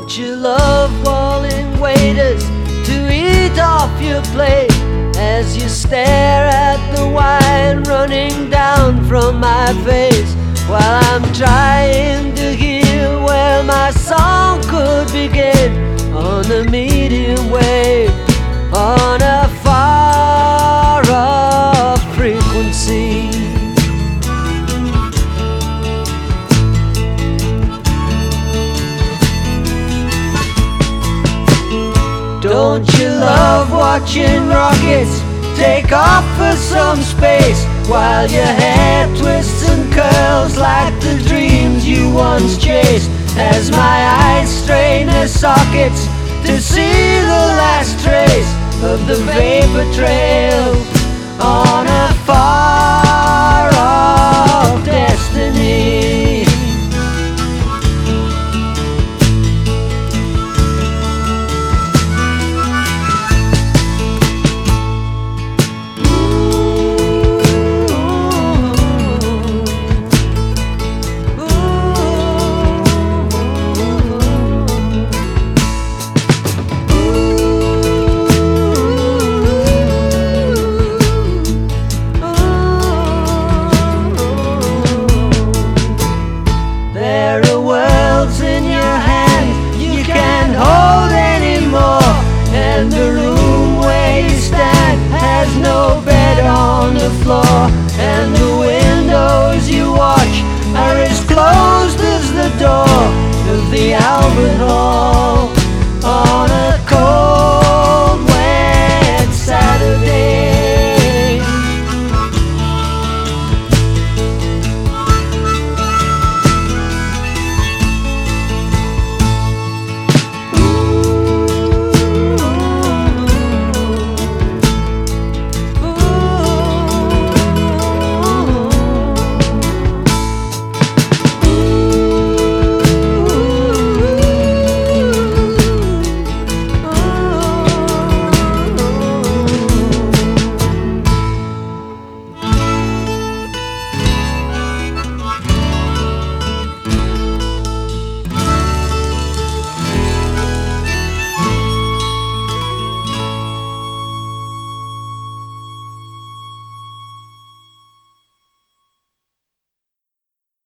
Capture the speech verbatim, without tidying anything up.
Don't you love calling waiters to eat off your plate as you stare at the wine running down from my face, while I'm trying to hear where my song could begin on a medium wave, on a far off frequency. Don't you love watching rockets take off for some space, while your hair twists and curls like the dreams you once chased, as my eyes strain their sockets to see the last trace of the vapor trail